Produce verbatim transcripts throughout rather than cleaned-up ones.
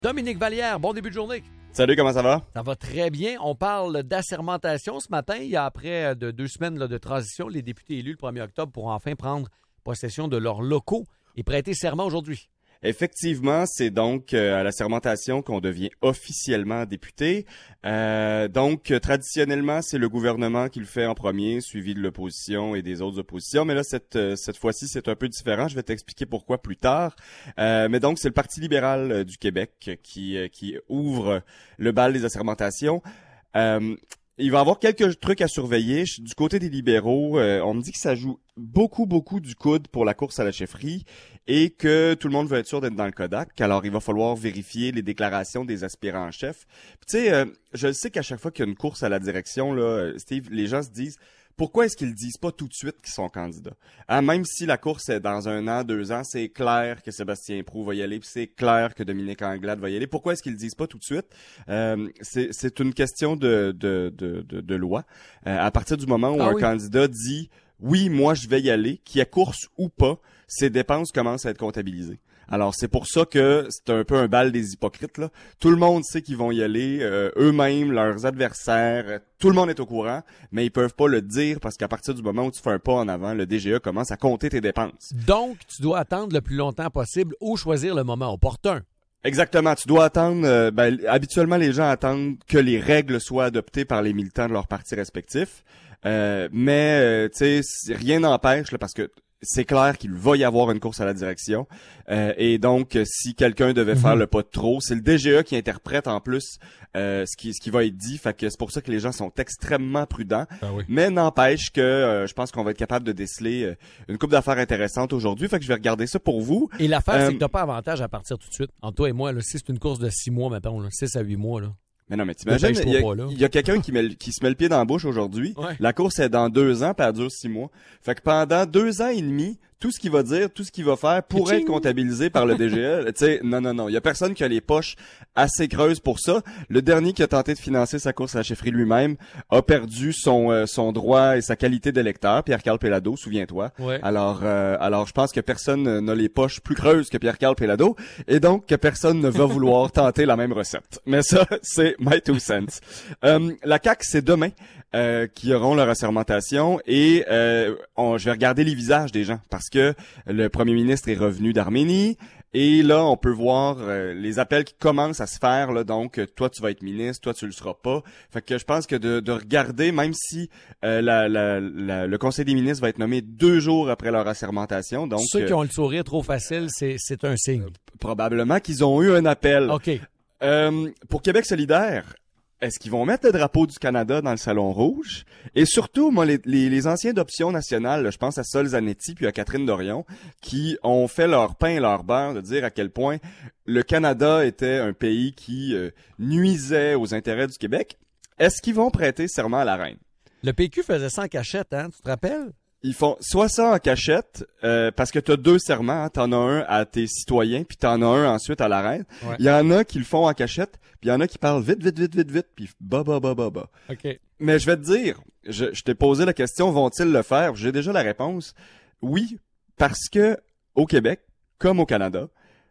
Dominique Vallière, bon début de journée. Salut, comment ça va? Ça va très bien. On parle d'assermentation ce matin. Il y a après de deux semaines là, de transition, les députés élus le premier octobre pourront enfin prendre possession de leurs locaux et prêter serment aujourd'hui. Effectivement, c'est donc euh, à la sermentation qu'on devient officiellement député. Euh, donc, euh, traditionnellement, c'est le gouvernement qui le fait en premier, suivi de l'opposition et des autres oppositions. Mais là, cette euh, cette fois-ci, c'est un peu différent. Je vais t'expliquer pourquoi plus tard. Euh, mais donc, c'est le Parti libéral euh, du Québec qui euh, qui ouvre le bal des assermentations. Euh, Il va y avoir quelques trucs à surveiller. Du côté des libéraux, euh, on me dit que ça joue beaucoup, beaucoup du coude pour la course à la chefferie et que tout le monde veut être sûr d'être dans le Kodak. Alors, il va falloir vérifier les déclarations des aspirants en chef. Puis, tu sais, euh, je sais qu'à chaque fois qu'il y a une course à la direction, là, Steve, les gens se disent... Pourquoi est-ce qu'ils ne disent pas tout de suite qu'ils sont candidats? Hein, même si la course est dans un an, deux ans, c'est clair que Sébastien Proulx va y aller, puis c'est clair que Dominique Anglade va y aller. Pourquoi est-ce qu'ils ne disent pas tout de suite? Euh, c'est, c'est une question de, de, de, de, de loi. Euh, à partir du moment où ah un oui. candidat dit « Oui, moi je vais y aller », qu'il y ait course ou pas, ses dépenses commencent à être comptabilisées. Alors, c'est pour ça que c'est un peu un bal des hypocrites, là. Tout le monde sait qu'ils vont y aller, euh, eux-mêmes, leurs adversaires, euh, tout le monde est au courant, mais ils peuvent pas le dire parce qu'à partir du moment où tu fais un pas en avant, le D G E commence à compter tes dépenses. Donc, tu dois attendre le plus longtemps possible ou choisir le moment opportun. Exactement, tu dois attendre, euh, ben, habituellement les gens attendent que les règles soient adoptées par les militants de leurs partis respectifs, euh, mais, euh, tu sais, rien n'empêche, là, parce que c'est clair qu'il va y avoir une course à la direction. Euh, et donc, si quelqu'un devait faire Mm-hmm. le pas de trop, c'est le D G E qui interprète en plus euh, ce qui ce qui va être dit. Fait que c'est pour ça que les gens sont extrêmement prudents. Ah oui. Mais n'empêche que euh, je pense qu'on va être capable de déceler euh, une couple d'affaires intéressantes aujourd'hui. Fait que je vais regarder ça pour vous. Et l'affaire, Euh, c'est que t'as pas avantage à partir tout de suite. Entre toi et moi, là, si c'est une course de six mois, mettons, là, six à huit mois, là. Mais non, mais t'imagines, Dépêche-toi il y a, pas, là. il y a quelqu'un qui, met, le- qui se met le pied dans la bouche aujourd'hui. Ouais. La course est dans deux ans, puis elle dure six mois. Fait que pendant deux ans et demi, tout ce qu'il va dire, tout ce qu'il va faire pourrait Ka-ching! être comptabilisé par le D G E. Tu sais, non, non, non. Il y a personne qui a les poches assez creuses pour ça. Le dernier qui a tenté de financer sa course à la chefferie lui-même a perdu son euh, son droit et sa qualité d'électeur. Pierre-Carl Péladeau, souviens-toi. Ouais. Alors, euh, alors, je pense que personne n'a les poches plus creuses que Pierre-Carl Péladeau, et donc que personne ne va vouloir tenter la même recette. Mais ça, c'est my two cents. Euh, la C A Q, c'est demain euh, qui auront leur assermentation, et euh, on, je vais regarder les visages des gens parce que le premier ministre est revenu d'Arménie. Et là, on peut voir euh, les appels qui commencent à se faire. Là, donc, euh, toi, tu vas être ministre, toi, tu le seras pas. Fait que je pense que de, de regarder, même si euh, la, la, la- le Conseil des ministres va être nommé deux jours après leur assermentation, donc Ceux qui euh, ont le sourire trop facile, c'est, c'est un signe. probablement qu'ils ont eu un appel. OK. Euh, pour Québec solidaire, est-ce qu'ils vont mettre le drapeau du Canada dans le Salon Rouge? Et surtout, moi, les, les, les anciens d'Option nationale, là, je pense à Sol Zanetti puis à Catherine Dorion, qui ont fait leur pain et leur beurre de dire à quel point le Canada était un pays qui euh, nuisait aux intérêts du Québec. Est-ce qu'ils vont prêter serment à la reine? Le P Q faisait ça en cachette, hein? Tu te rappelles? Ils font soit ça en cachette, euh, parce que t'as deux serments, hein. T'en as un à tes citoyens, puis t'en as un ensuite à la reine. Ouais. Il y en a qui le font en cachette, puis il y en a qui parlent vite, vite, vite, vite, vite, puis bah, bah, bah, bah, bah. OK. Mais je vais te dire, je, je t'ai posé la question, vont-ils le faire? J'ai déjà la réponse. Oui, parce que au Québec, comme au Canada,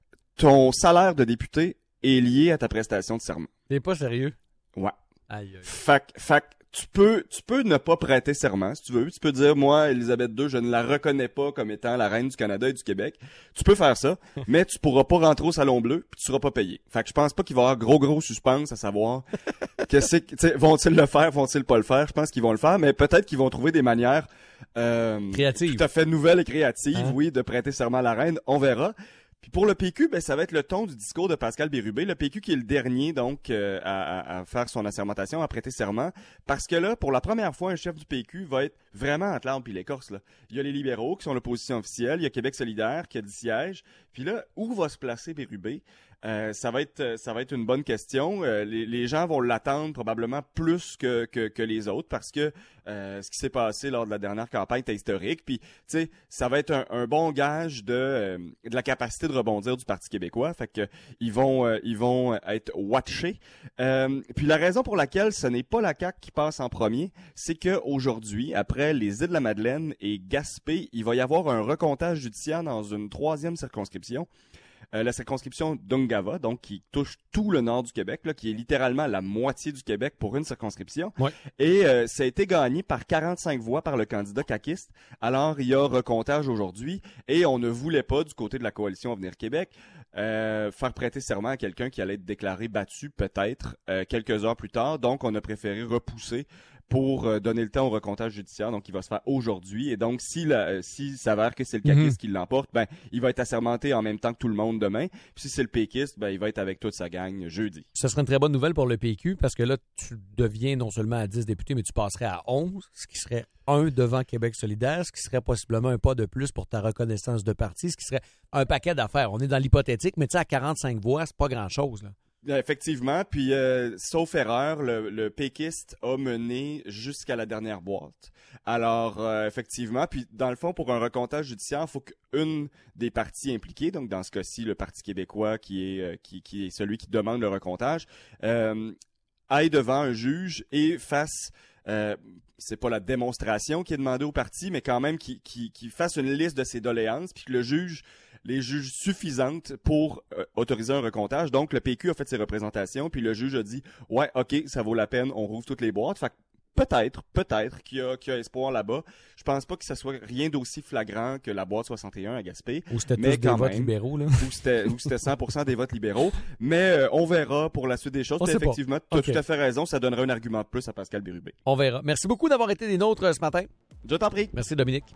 ton salaire de député est lié à ta prestation de serment. T'es pas sérieux? Ouais. Aïe, aïe. Fac, fac, tu peux, tu peux ne pas prêter serment, si tu veux. Tu peux dire, moi, Élisabeth deux, je ne la reconnais pas comme étant la reine du Canada et du Québec. Tu peux faire ça, mais tu pourras pas rentrer au Salon Bleu, puis tu seras pas payé. Fait que je pense pas qu'il va y avoir gros, gros suspense à savoir qu'est-ce que, tu sais, vont-ils le faire, vont-ils pas le faire? Je pense qu'ils vont le faire, mais peut-être qu'ils vont trouver des manières euh, Créatives. tout à fait nouvelles et créatives, Hein? oui, de prêter serment à la reine. On verra. Puis pour le P Q, ben ça va être le ton du discours de Pascal Bérubé. Le P Q qui est le dernier donc euh, à, à- à faire son assermentation, à prêter serment, parce que là, pour la première fois, un chef du P Q va être vraiment entre l'arbre puis l'écorce. Là. Il y a les libéraux qui sont l'opposition officielle, il y a Québec solidaire qui a dix sièges. Puis là, où va se placer Bérubé? Euh, ça va être ça va être une bonne question. Euh, les, les gens vont l'attendre probablement plus que, que, que les autres parce que euh, ce qui s'est passé lors de la dernière campagne était historique. Puis, tu sais, ça va être un, un bon gage de, euh, de la capacité de rebondir du Parti québécois. Fait que ils vont euh, ils vont être watchés. Euh, puis la raison pour laquelle ce n'est pas la C A Q qui passe en premier, c'est que aujourd'hui, après les Îles-de-la-Madeleine et Gaspé, il va y avoir un recomptage judiciaire dans une troisième circonscription. euh, la circonscription d'Ungava, donc qui touche tout le nord du Québec, là, qui est littéralement la moitié du Québec pour une circonscription. Ouais. Et euh, ça a été gagné par quarante-cinq voix par le candidat caquiste. Alors, il y a recomptage aujourd'hui et on ne voulait pas, du côté de la coalition Avenir Québec, euh, faire prêter serment à quelqu'un qui allait être déclaré battu peut-être euh, quelques heures plus tard. Donc, on a préféré repousser pour euh, donner le temps au recomptage judiciaire, donc il va se faire aujourd'hui. Et donc, si la, euh, s'il s'avère que c'est le caquiste mm-hmm. qui l'emporte, ben il va être assermenté en même temps que tout le monde demain. Puis si c'est le péquiste, ben il va être avec toute sa gang jeudi. Ce serait une très bonne nouvelle pour le P Q, parce que là, tu deviens non seulement à dix députés, mais tu passerais à onze, ce qui serait un devant Québec solidaire, ce qui serait possiblement un pas de plus pour ta reconnaissance de parti, ce qui serait un paquet d'affaires. On est dans l'hypothétique, mais tu sais, à quarante-cinq voix, c'est pas grand-chose, là. Effectivement, puis euh, sauf erreur, le, le péquiste a mené jusqu'à la dernière boîte. Alors, euh, effectivement, puis dans le fond, pour un recomptage judiciaire, il faut qu'une des parties impliquées, donc dans ce cas-ci, le Parti québécois, qui est euh, qui, qui est celui qui demande le recomptage, euh, aille devant un juge et fasse... Euh, c'est pas la démonstration qui est demandée au parti, mais quand même qui, qui, qui fasse une liste de ses doléances, puis que le juge les juges suffisantes pour euh, autoriser un recomptage. Donc, le P Q a fait ses représentations, puis le juge a dit « Ouais, OK, ça vaut la peine, on rouvre toutes les boîtes. » Fait que peut-être, peut-être qu'il y a, qu'il y a espoir là-bas. Je pense pas que ce soit rien d'aussi flagrant que la boîte soixante et un à Gaspé. Ou c'était mais tous des votes libéraux, là. Ou c'était, ou c'était cent pour cent des votes libéraux. Mais euh, on verra pour la suite des choses. Effectivement, tu as okay. tout à fait raison, ça donnerait un argument de plus à Pascal Bérubé. On verra. Merci beaucoup d'avoir été des nôtres ce matin. Je t'en prie. Merci, Dominique.